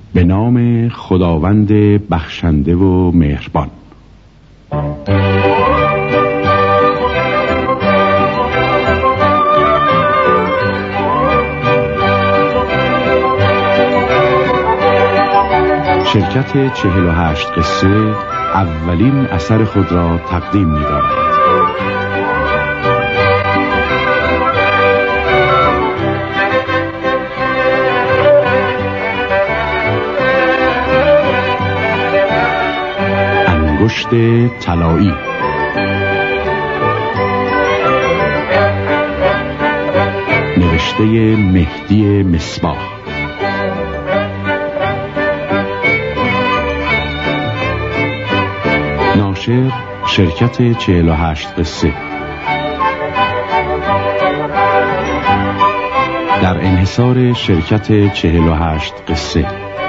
به نام خداوند بخشنده و مهربان. شرکت 48 قصه اولین اثر خود را تقدیم می‌دارد. انگشت طلایی. نوشته مهدی مصباح. ناشر شرکت 48 قصه. در انحصار شرکت 48 قصه.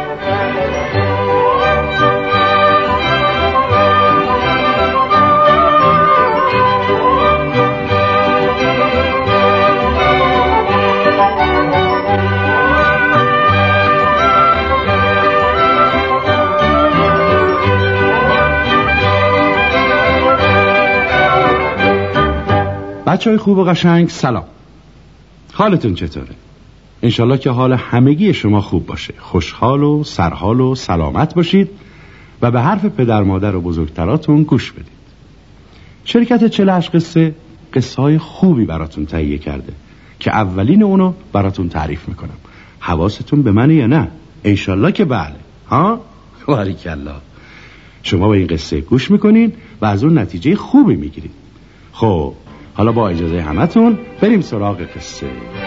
بچه‌های خوب و قشنگ سلام. حالتون چطوره؟ انشالله که حال همگی شما خوب باشه. خوشحال و سرحال و سلامت باشید و به حرف پدر مادر و بزرگتراتون گوش بدید. شرکت 48 قصه قصه‌های خوبی براتون تهیه کرده که اولین اونو براتون تعریف میکنم. حواستون به منه یا نه؟ انشالله که بله. ها؟ باریکالله. شما به این قصه گوش میکنین و از اون نتیجه خوبی میگیرید. خب حالا با اجازه همتون بریم سراغ قصه.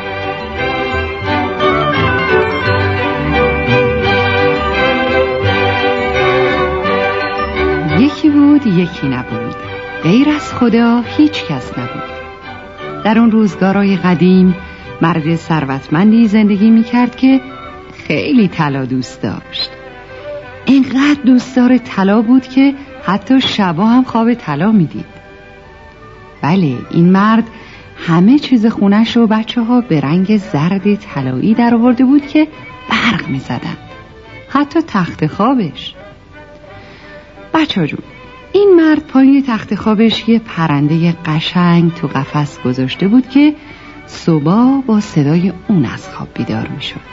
یکی بود یکی نبود، غیر از خدا هیچ کس نبود. در اون روزگارای قدیم مرد ثروتمندی زندگی میکرد که خیلی طلا دوست داشت. اینقدر دوستدار طلا بود که حتی شبا هم خواب طلا میدید. بله، این مرد همه چیز خونش و بچه ها به رنگ زرد طلایی در آورده بود که برق می زدن. حتی تخت خوابش. بچه ها جون، این مرد پای تخت خوابش یه پرنده قشنگ تو قفس گذاشته بود که صبح با صدای اون از خواب بیدار می شد.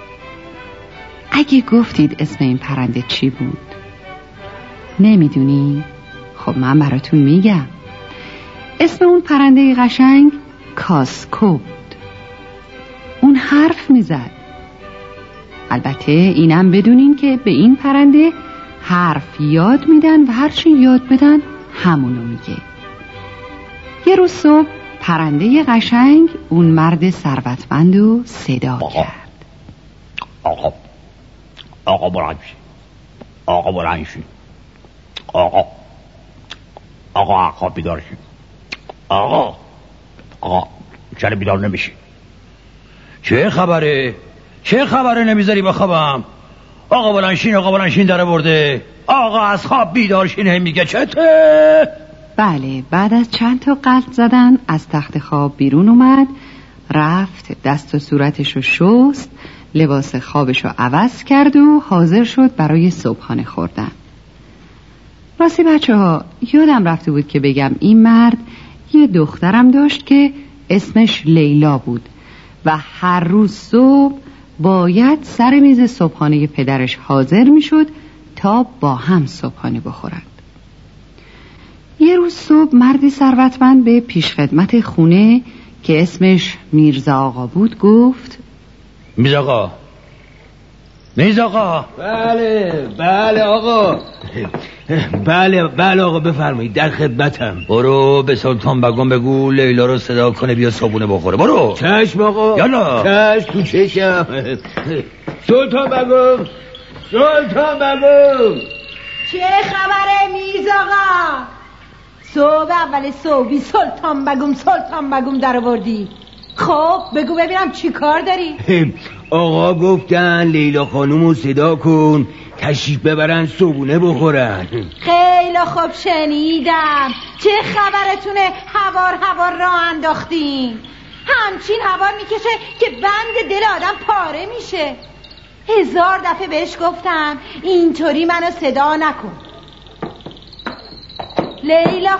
اگه گفتید اسم این پرنده چی بود؟ نمیدونی؟ خب من براتون میگم. اسم اون پرنده قشنگ کاسکو بود. اون حرف میزد. البته اینم بدونین که به این پرنده حرف یاد میدن و هرچی یاد بدن همونو میگه. یه روز صبح پرنده قشنگ اون مرد ثروتمند رو صدا کرد. آقا برنشین. آقا بیدار شین. آقا چرا بیدار نمیشی؟ چه خبره نمیذاری بخوابم؟ آقا بلنشین در برده. آقا از خواب بیدار شین میگه چته؟ بله، بعد از چند تا قلط زدن از تخت خواب بیرون اومد، رفت دست و صورتشو شست، لباس خوابشو عوض کرد و حاضر شد برای صبحانه خوردن. راستی بچه ها، یادم رفته بود که بگم این مرد یه دخترم داشت که اسمش لیلا بود و هر روز صبح باید سر میز صبحانه پدرش حاضر میشد تا با هم صبحانه بخورند. یه روز صبح مردی ثروتمند به پیشخدمت خونه که اسمش میرزا آقا بود گفت: میرزا آقا. بله آقا. بله آقا بفرمایید، در خدمتم. برو به سلطان بگم بگو لیلا رو صدا کنه بیا صبحونه بخوره. برو. چشم آقا. یالا. چشم تو چشم. سلطان بگم. چه خبره میرزا آقا؟ صبح اول صبحی سلطان بگم در آوردی. خب بگو ببینم چی کار داری؟ آقا گفتن لیلا خانومو صدا کن تشریف ببرن صبحونه بخورن. خیلی خوب شنیدم. چه خبرتونه هوار راه انداختین؟ همچین هوا میکشه که بند دل آدم پاره میشه. 1000 دفعه بهش گفتم اینطوری منو صدا نکن. لیلا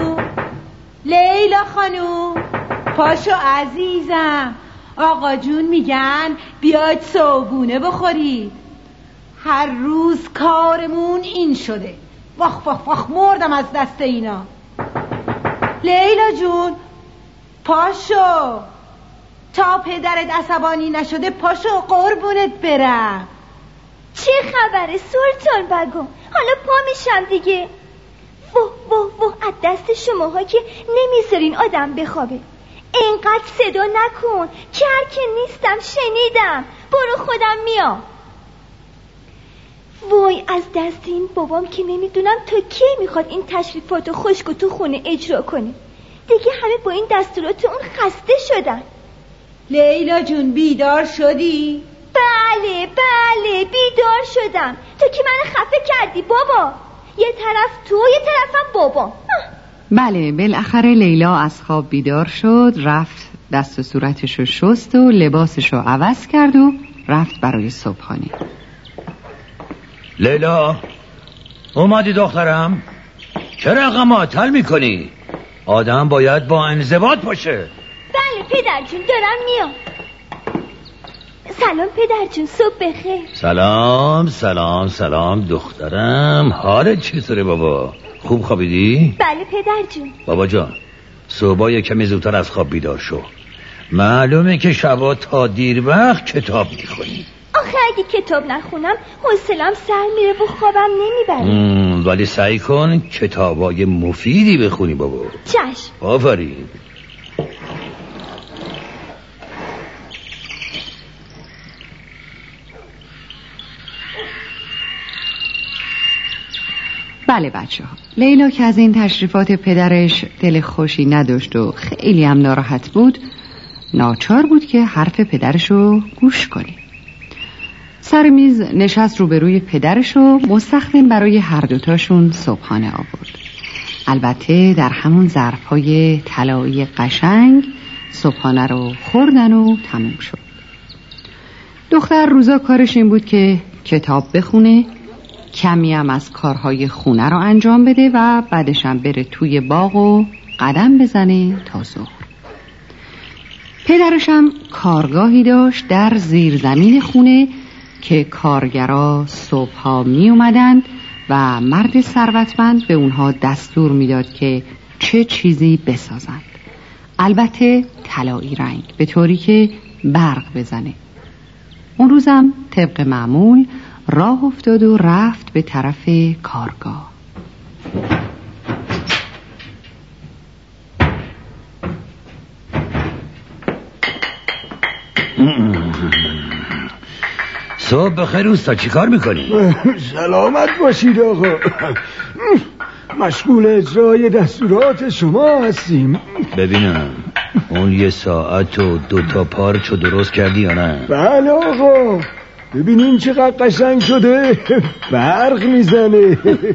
خانوم پاشو عزیزم، آقا جون میگن بیاید صبحونه بخورید. هر روز کارمون این شده. واخ مردم از دست اینا. لیلا جون پاشو، تا پدرت عصبانی نشده پاشو قربونت برم. چه خبره سلطان بگم؟ حالا پا میشم دیگه. واه از دست شماها که نمیذارین آدم بخوابه. اینقدر صدا نکن که هر که نیستم شنیدم. برو خودم میام. وای از دست این بابام که نمیدونم تا کی میخواد این تشریفاتو خشک تو خونه اجرا کنه. دیگه همه با این دستورات اون خسته شدن. لیلا جون بیدار شدی؟ بله بیدار شدم. تو که من خفه کردی بابا. یه طرف تو یه طرفم بابا. بله بالاخره لیلا از خواب بیدار شد، رفت دست و صورتشو شست و لباسشو عوض کرد و رفت برای صبحانه. لیلا اومدی دخترم؟ چرا غماتل میکنی؟ آدم باید با انضباط باشه. بله پدر جون دارم میام. سلام پدر جون، صبح بخیر. سلام دخترم، حالت چطوره بابا؟ خوب خوابیدی؟ بله پدر جون. بابا جان صبح یه کمی زودتر از خواب بیدار شو. معلومه که شبا تا دیر وقت کتاب میخونی. آخه اگه کتاب نخونم حوصله‌ام سر میره و خوابم نمیبره. ولی سعی کن کتابای مفیدی بخونی بابا. چشم. آفرین. بله بچه ها، لیلا که از این تشریفات پدرش دل خوشی نداشت و خیلی هم ناراحت بود، ناچار بود که حرف پدرش رو گوش کنه. سر میز نشست روبروی پدرش و مستخدم برای هر دوتاشون صبحانه آورد. البته در همون ظرف‌های طلایی قشنگ صبحانه رو خوردن و تموم شد. دختر روزا کارش این بود که کتاب بخونه، کمی هم از کارهای خونه رو انجام بده و بعدش هم بره توی باغ و قدم بزنه تا ظهر. پدرش هم کارگاهی داشت در زیرزمین خونه که کارگرا صبحها می اومدن و مرد ثروتمند به اونها دستور میداد که چه چیزی بسازند. البته طلایی رنگ، به طوری که برق بزنه. اون روزم طبق معمول راه افتاد و رفت به طرف کارگاه. صبح بخیر اوستا، چی کار میکنی؟ سلامت باشید آقا. مشغول اجرای دستورات شما هستیم. ببینم اون 1 ساعت و 2 پارچو درست کردی یا نه؟ بله آقا، ببینین چقدر قشنگ شده، برق میزنه.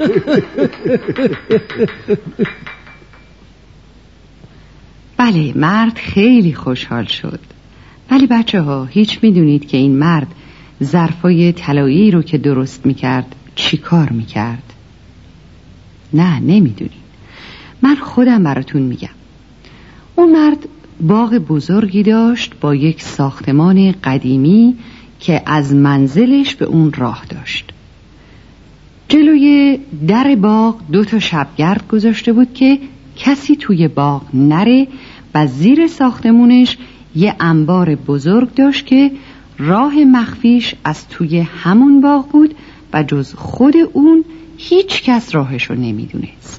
بله مرد خیلی خوشحال شد. ولی بچه ها هیچ میدونید که این مرد ظرفای طلایی رو که درست میکرد چی کار میکرد؟ نه نمیدونید. من خودم براتون میگم. اون مرد باغ بزرگی داشت با یک ساختمان قدیمی که از منزلش به اون راه داشت. جلوی در باغ 2 شبگرد گذاشته بود که کسی توی باغ نره و زیر ساختمونش یه انبار بزرگ داشت که راه مخفیش از توی همون باغ بود و جز خود اون هیچ کس راهشو نمیدونست.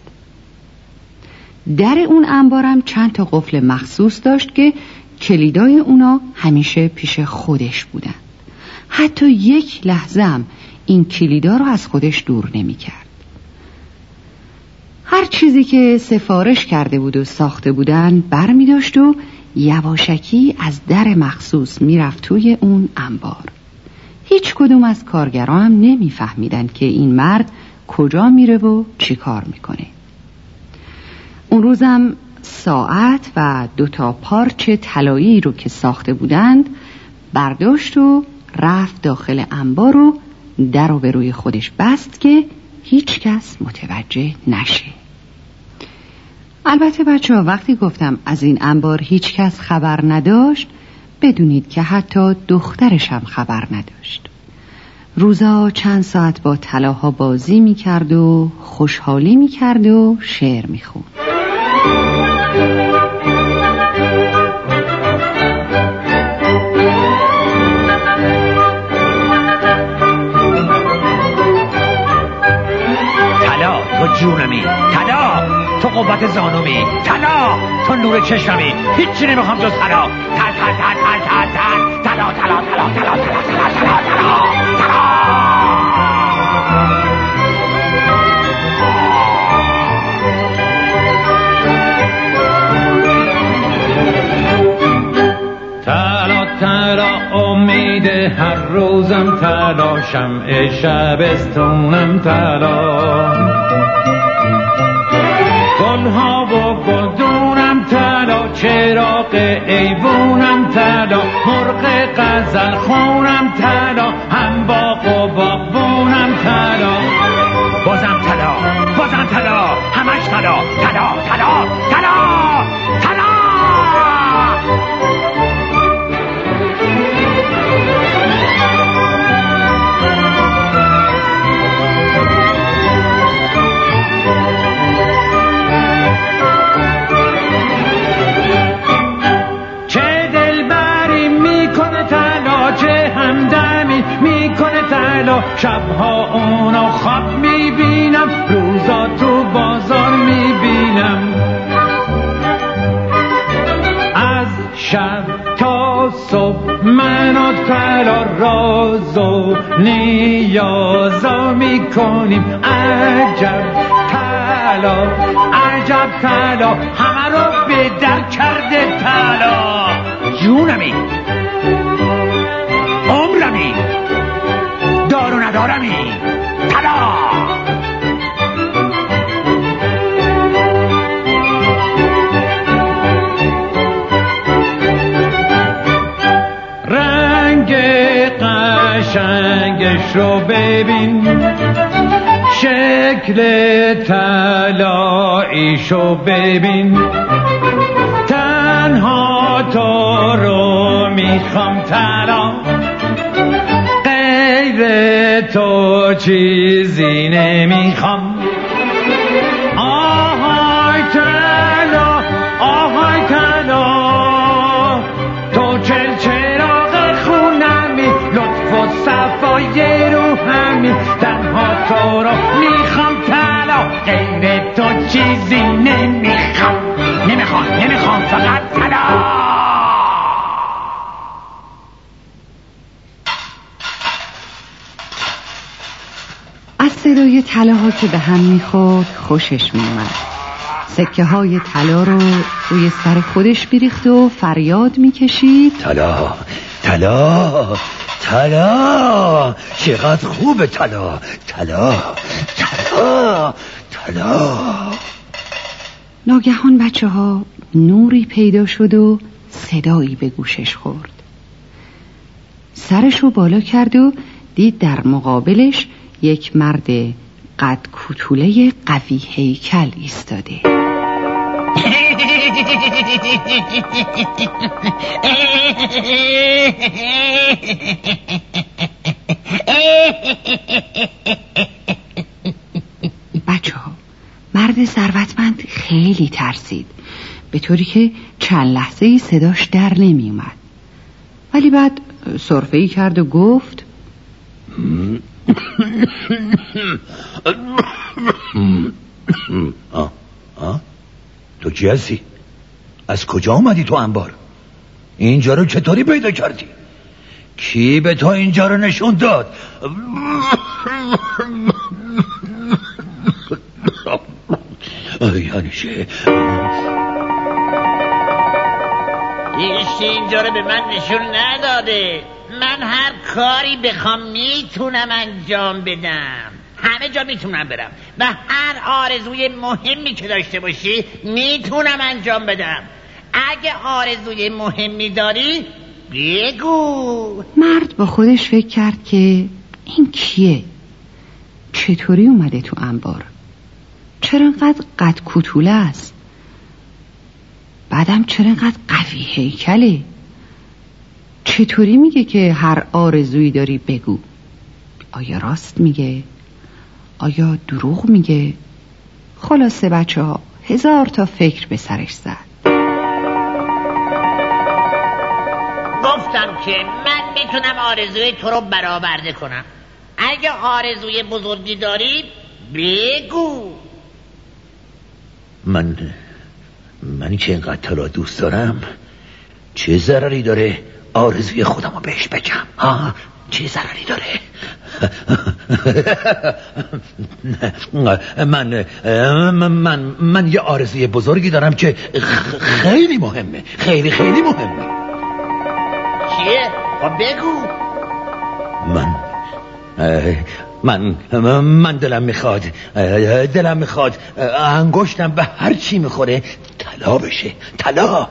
در اون انبارم چند تا قفل مخصوص داشت که کلیدای اونا همیشه پیش خودش بودن. حتی یک لحظه هم این کلیدا رو از خودش دور نمی کرد. هر چیزی که سفارش کرده بود و ساخته بودن بر می داشت و یواشکی از در مخصوص می رفت توی اون انبار. هیچ کدوم از کارگران هم نمی فهمیدن که این مرد کجا میره و چی کار میکنه. اون روزم ساعت و 2 پارچه طلایی رو که ساخته بودند برداشت و رفت داخل انبار و در رو به روی خودش بست که هیچ کس متوجه نشه. البته بچه‌ها وقتی گفتم از این انبار هیچ کس خبر نداشت، بدونید که حتی دخترش هم خبر نداشت. روزا چند ساعت با طلاها بازی میکرد و خوشحالی میکرد و شعر میخوند. طلا تو جونمی، طلا تو قوت زانومی، طلا تو نور چشمی، هیچی نمیخوام جز طلا. طلا طلا طلا طلا طلا طلا طلا طلا طلا. طلا طلا امید هر روزم، طلا شمع شبستونم، طلا گلها و گلدونم، طلا چراغ ایوونم، طلا مرغ غزل خونم، طلا هم باغ و باغبونم، طلا بازم طلا بازم طلا، همش طلا طلا طلا طلا طلا. شبها اونو خواب میبینم، روزا تو بازار میبینم. از شب تا صبح من و طلا راز و نیازا میکنیم. عجب طلا عجب طلا، همه رو به در کرده طلا. جونمی، عمرمی، دارو ندارمی، طلا. رنگ قشنگش رو ببین، شکل طلاییشو ببین. تنها تو رو میخوام طلا، تو چیزی نمیخوام. آهای طلا آهای طلا، تو چراغ خونمی، لطف و صفای روحمی. تنها تو رو میخوام طلا، غیر تو چیزی نمیخوام. نمیخوام فقط طلا. از صدای طلاها که به هم میخورد خوشش میومد. سکه های طلا رو روی سر خودش میریخت و فریاد میکشید: طلا طلا طلا، چقدر خوبه طلا طلا طلا طلا. ناگهان بچه ها نوری پیدا شد و صدایی به گوشش خورد. سرش رو بالا کرد و دید در مقابلش یک مرد قد کوتوله قوی هیکل ایستاده. بچه‌ها، مرد ثروتمند خیلی ترسید، به طوری که چند لحظه‌ای صداش در نمی اومد. ولی بعد سرفه‌ای کرد و گفت: تو کی هستی؟ از کجا اومدی تو انبار؟ اینجا رو چطوری پیدا کردی؟ کی به تو اینجا رو نشون داد؟ یعنی چه؟ هیچ اینجا رو به من نشون نداده. من هر کاری بخوام میتونم انجام بدم، همه جا میتونم برم و هر آرزوی مهمی که داشته باشی میتونم انجام بدم. اگه آرزوی مهمی داری بگو. مرد با خودش فکر کرد که این کیه؟ چطوری اومده تو انبار؟ چرا انقدر قد کوتوله است؟ بعدم چرا انقدر قوی هیکله؟ چطوری میگه که هر آرزویی داری بگو؟ آیا راست میگه؟ آیا دروغ میگه؟ خلاصه بچه ها 1000 تا فکر به سرش زد. گفتم که من میتونم آرزوی تو رو برآورده کنم. اگه آرزوی بزرگی داری بگو. من که اینقدر طلا دوست دارم، چه ضرری داره آرزوی خودم رو بهش بگم؟ چه ضرری داره؟ من یه آرزوی بزرگی دارم که خیلی مهمه، خیلی خیلی مهمه. چیه؟ خب بگو. من دلم میخواد انگشتم به هر چی میخوره طلا بشه. طلا.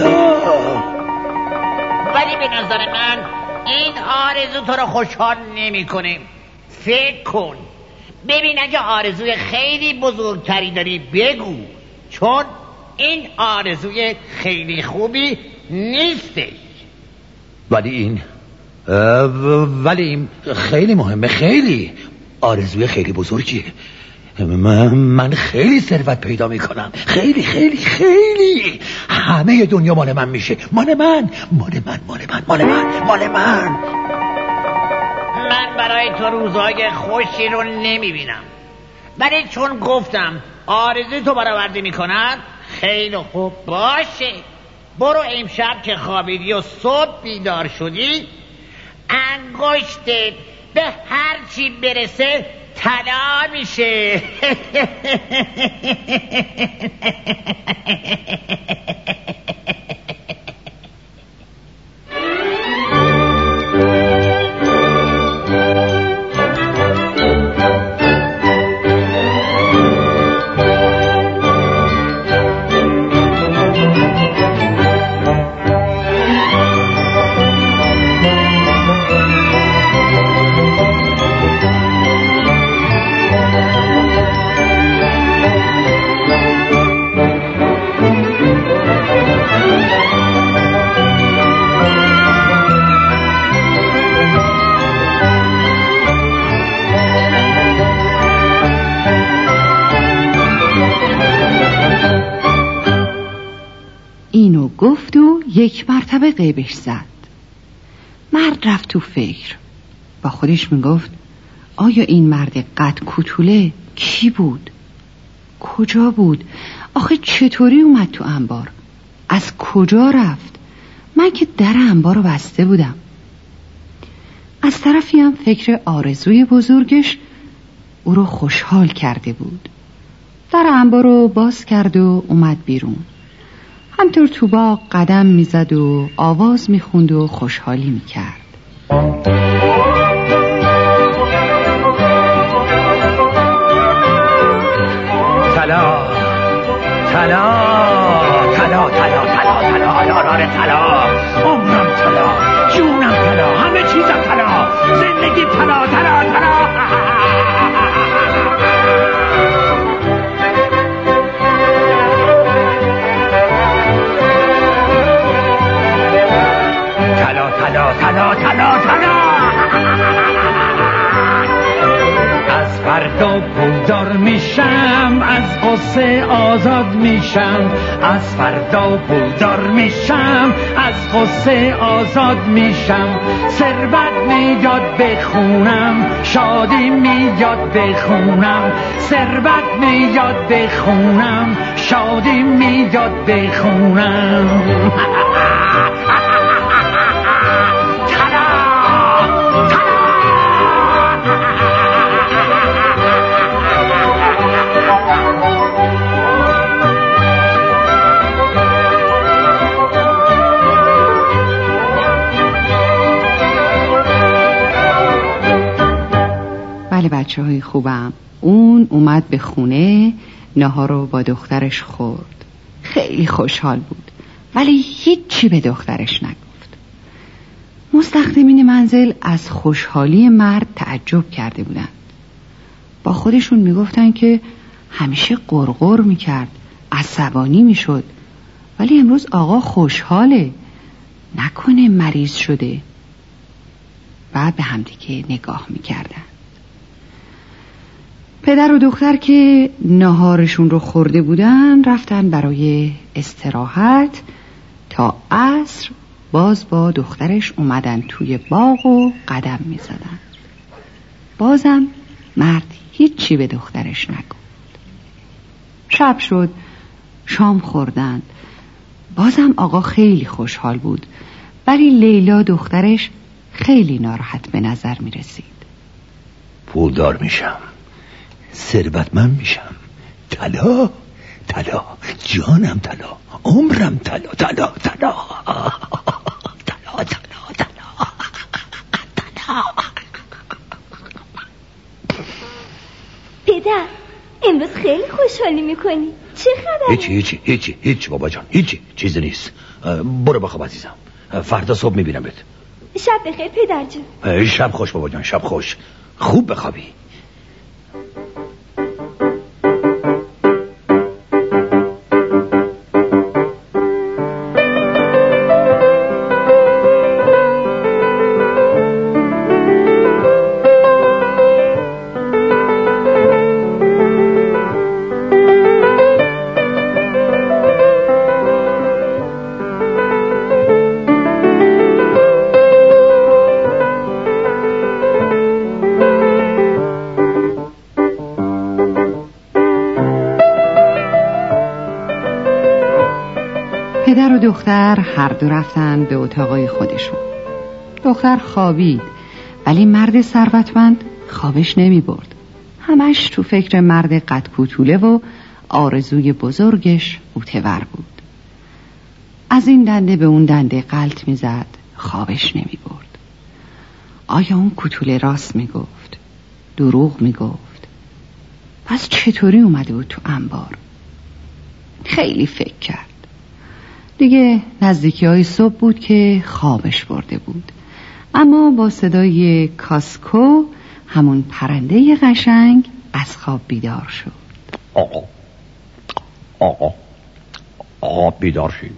ولی به نظر من این آرزو تو رو خوشحال نمی‌کنه. فکر کن ببین، اگه آرزوی خیلی بزرگتری داری بگو، چون این آرزوی خیلی خوبی نیسته. ولی این خیلی مهمه، خیلی آرزوی خیلی بزرگیه. من خیلی ثروت پیدا میکنم، خیلی خیلی خیلی. همه دنیا مال من میشه، مال من. من برای تو روزهای خوشی رو نمیبینم، ولی چون گفتم آرزوی تو برآورده میکنم، خیلی خوب باشه. برو امشب که خوابیدی و صبح بیدار شدی، انگشتت به هر چی برسه طلا میشه. اینو گفت و یک مرتبه غیبش زد. مرد رفت تو فکر، با خودش میگفت آیا این مرد قد کوتوله کی بود؟ کجا بود؟ آخه چطوری اومد تو انبار؟ از کجا رفت؟ من که در انبار رو بسته بودم. از طرفی هم فکر آرزوی بزرگش او رو خوشحال کرده بود. در انبار رو باز کرد و اومد بیرون. همطور تو باغ قدم میزد و آواز میخوند و خوشحالی میکرد. طلا عمرم طلا، جونم طلا، همه چیزم طلا، زندگی طلا. از فردا پولدار میشم، از قصه آزاد میشم. از فردا پولدار میشم، از قصه آزاد میشم. ثروت میاد بخونم، شادی میاد بخونم. ثروت میاد بخونم، شادی میاد بخونم. بله بچه های خوبم، اون اومد به خونه، ناهار رو با دخترش خورد. خیلی خوشحال بود، ولی هیچی به دخترش نگفت. مستخدمین منزل از خوشحالی مرد تعجب کرده بودند. با خودشون میگفتن که همیشه قرقر میکرد، عصبانی میشد، ولی امروز آقا خوشحاله، نکنه مریض شده. و به همدیگه نگاه میکردن. پدر و دختر که ناهارشون رو خورده بودن رفتن برای استراحت. تا عصر باز با دخترش اومدن توی باغ و قدم میزدن. بازم مرد هیچی به دخترش نگفت. شب شد، شام خوردند. بازم آقا خیلی خوشحال بود، ولی لیلا دخترش خیلی ناراحت به نظر می رسید. پولدار میشم، ثروتمند میشم، طلا طلا، جانم طلا، عمرم طلا طلا طلا طلا طلا طلا. پدر امروز خیلی خوشحالی میکنی، چه خبره؟ هیچی بابا جان، هیچی، چیزی نیست. برو بخواب عزیزم، فردا صبح میبینمت. شب بخیر پدر جون. شب خوش بابا جان، شب خوش، خوب بخوابی. پدر و دختر هر دو رفتن به اتاقای خودشون. دختر خوابید، ولی مرد ثروتمند خوابش نمی برد. همش تو فکر مرد قد کوتوله و آرزوی بزرگش غوطه‌ور بود. از این دنده به اون دنده غلط می زد، خوابش نمی برد. آیا اون کوتوله راست می گفت؟ دروغ می گفت؟ پس چطوری اومده بود تو انبار؟ خیلی فکر کرد. دیگه نزدیکی های صبح بود که خوابش برده بود. اما با صدای کاسکو، همون پرنده قشنگ، از خواب بیدار شد. آقا بیدار شید.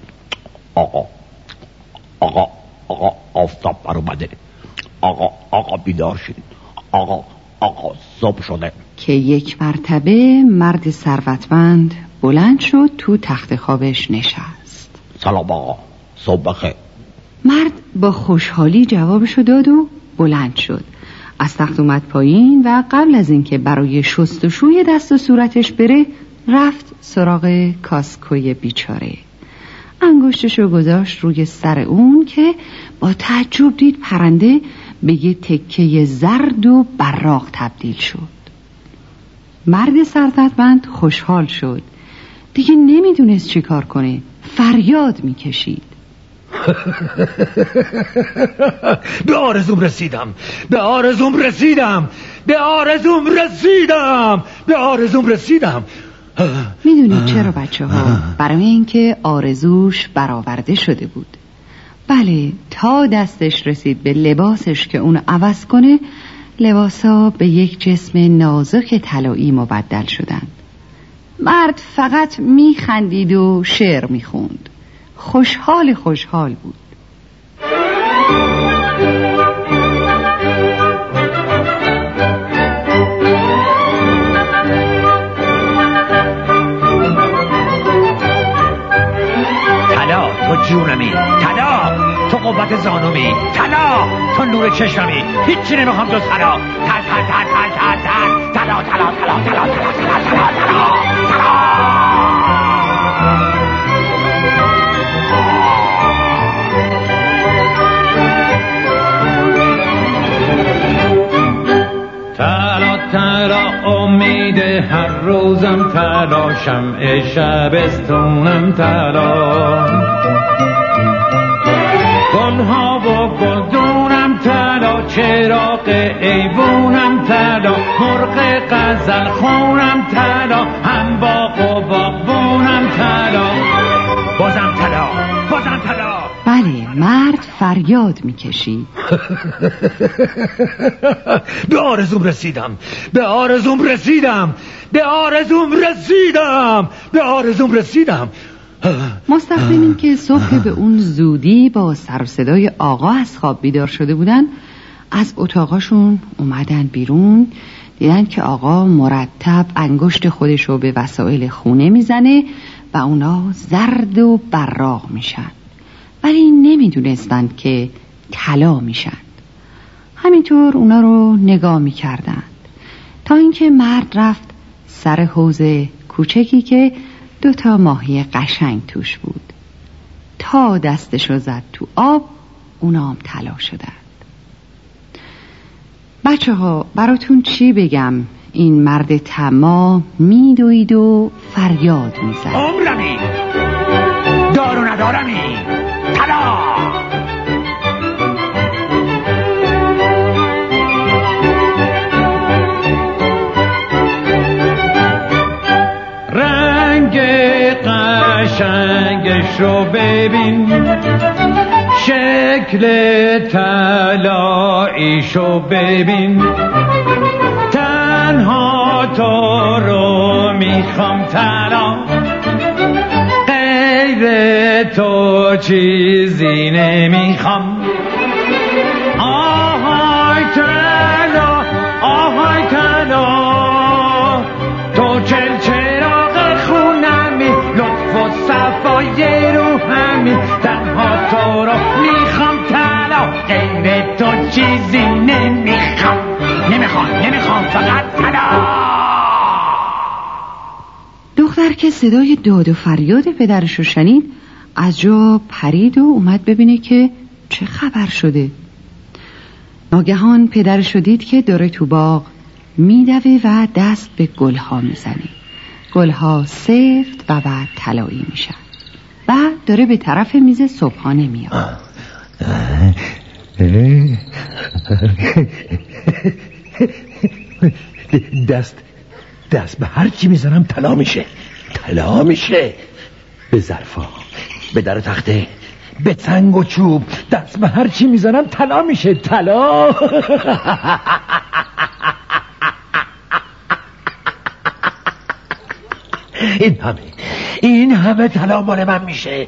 آقا آفتاب بر اومده. آقا بیدار شید. آقا صبح شده. که یک مرتبه مرد ثروتمند بلند شد، تو تخت خوابش نشست. سلام آقا، صبح بخیر. مرد با خوشحالی جوابشو داد و بلند شد. از تخت اومد پایین و قبل از اینکه برای شستشوی دست و صورتش بره، رفت سراغ کاسکوی بیچاره. انگشتشو گذاشت روی سر اون که با تعجب دید پرنده به یه تکه زرد و براق تبدیل شد. مرد ثروتمند خوشحال شد. دیگه نمیدونست چی کار کنه. فریاد میکشید. به آرزوم رسیدم. میدونید چرا بچه ها؟ برای اینکه آرزوش برآورده شده بود. بله، تا دستش رسید به لباسش که اونو عوض کنه، لباسا به یک جسم نازک طلایی مبدل شدن. مرد فقط میخندید و شعر میخوند. خوشحال بود. طلا تو جونمی، طلا تو قوت زانومی، طلا تو نور چشممی، هیچی نمیخوام جز طلا. طلا امید هر روزم، طلا شمع شبستونم، طلا گلها و گلدونم، طلا چراغ ایوونم، طلا مرغ غزل خونم، طلا هم باغ و باغبونم، طلا بازم طلا. بله، مرد فریاد فریاد میکشید. به آرزوم رسیدم، به آرزوم رسیدم، به آرزوم رسیدم، به آرزوم رسیدم. مستخدمین که صبح به اون زودی با سر و صدای آقا از خواب بیدار شده بودن، از اتاقاشون اومدن بیرون، دیدن که آقا مرتب انگشت خودشو به وسایل خونه میزنه و اونا زرد و براق میشن، ولی نمیدونستند که طلا میشن. همینطور اونا رو نگاه میکردند تا اینکه مرد رفت سر حوض کوچکی که 2 ماهی قشنگ توش بود. تا دستشو زد تو آب، اونا هم طلا شدند. بچه ها براتون چی بگم؟ این مرد طماع میدوید و فریاد میزد. عمرمی دارو ندارمی طلا. رنگ قشنگش رو ببین، شکل طلاییشو ببین، تنها تو رو میخوام طلا، غیر تو چیزی نمیخوام. آهای طلا، آهای طلا، تو چراغ خونمی، لطف و صفای روحمی، تنها تو رو میخوام طلا، غیر تو چیزی نمیخوام. نمیخوام فقط طلا. دختر که صدای داد و فریاد پدرش رو شنید، از جا پرید و اومد ببینه که چه خبر شده. ناگهان پدرش رو دید که داره تو باغ میدوه و دست به گلها میزنه. گلها سفت و بعد طلایی میشن و داره به طرف میز صبحانه میاد. دست به هر چی میزنم طلا میشه، طلا میشه. به ظرفا، به در تخته، به تنگ و چوب، دست به هر چی میزنم طلا میشه، طلا. این همه طلا مال من میشه.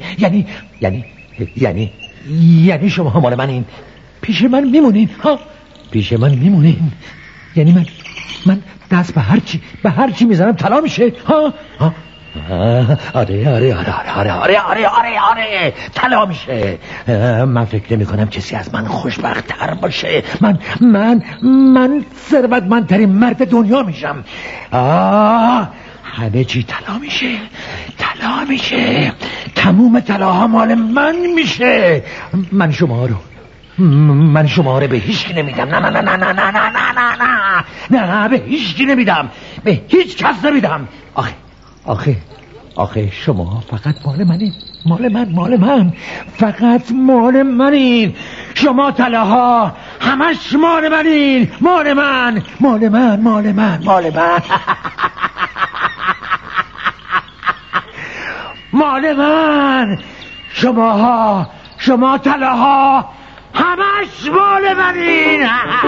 یعنی شما مال منین، پیش من میمونین ها، پیش من میمونین. یعنی من دست به هر چی میزنم طلا میشه ها. آره طلا میشه. من فکر نمی کنم کسی از من خوشبخت تر باشه. من ثروتمندترین مرد دنیا میشم. همه چی طلا میشه، تموم طلاها مال من میشه. من شما رو به هیچ کی نمیدم. نه به هیچ کی نمیدم، به هیچ کس نمیدم. آخه شما فقط مال منین، مال من، فقط مال منین. شما طلاها همش مال منین، مال من. مال من. شما طلاها همش مال منین.